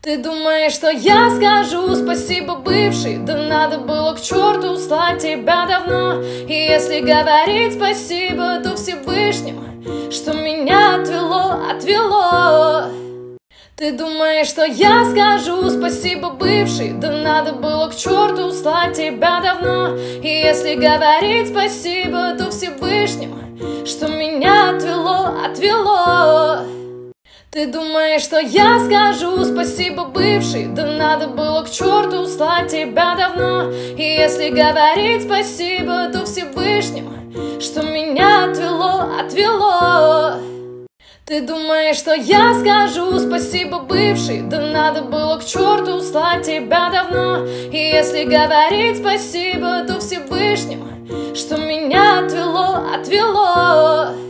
Ты думаешь, что я скажу спасибо, бывший? Да надо было к черту слать тебя давно. И если говорить спасибо, то Всевышнему, что меня отвело. Ты думаешь, что я скажу спасибо, бывший? Да надо было к черту слать тебя давно. И если говорить спасибо, то Всевышнему, что меня отвело. Ты думаешь, что я скажу спасибо, бывший? Да надо было к черту слать тебя давно. И если говорить спасибо, то Всевышнему, что меня отвело. Ты думаешь, что я скажу спасибо, бывший? Да надо было к черту слать тебя давно. И если говорить спасибо, то Всевышнему, что меня отвело.